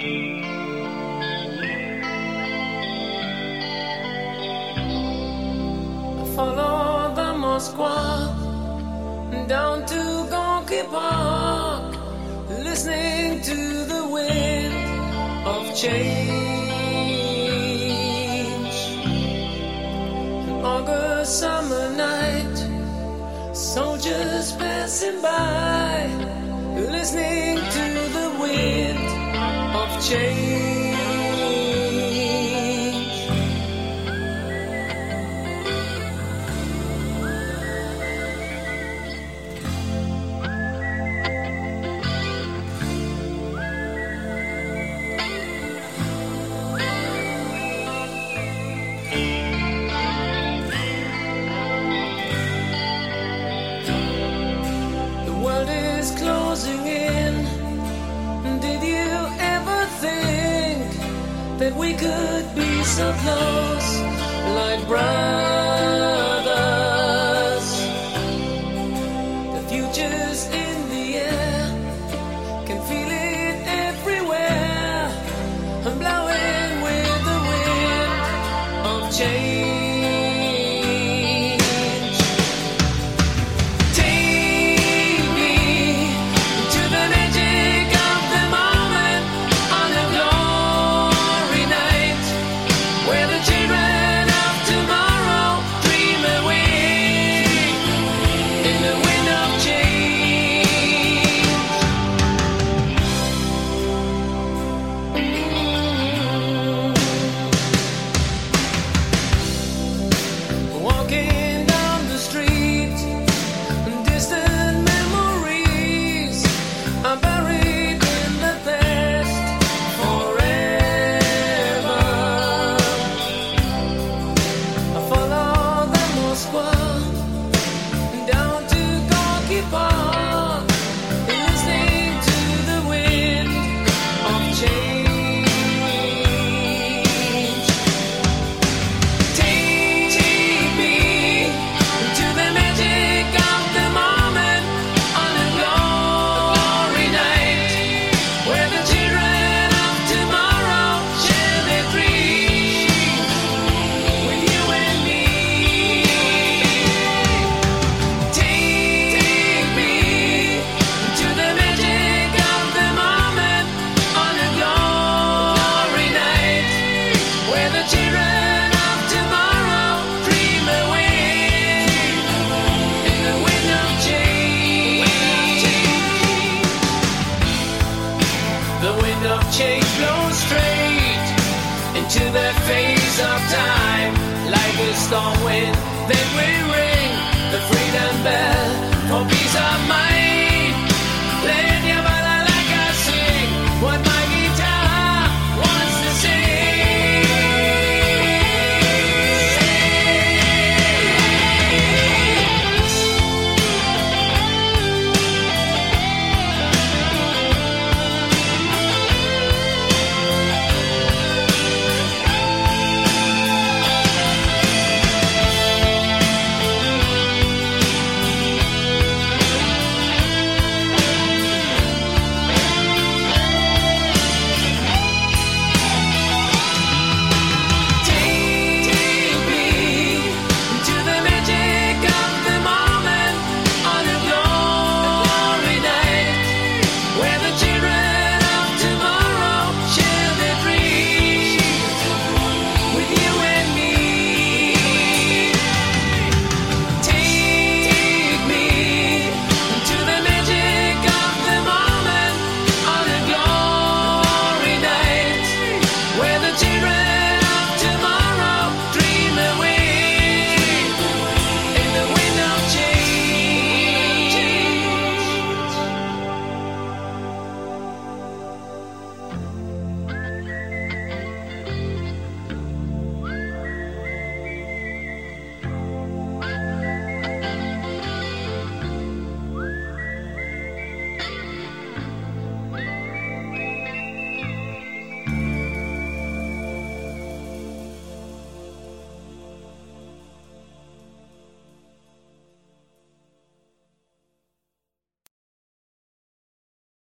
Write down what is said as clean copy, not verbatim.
Follow the Moskva down to Gorky Park, listening to the wind of change. An August summer night, soldiers passing by, listening to the wind of change. Closing in. Did you ever think that we could be so close, like brothers? The future's in the air, can feel it everywhere. I'm blowing with the wind of change. Change blows straight into the face of time, like a storm wind. Then we ring the freedom bell for peace of mind.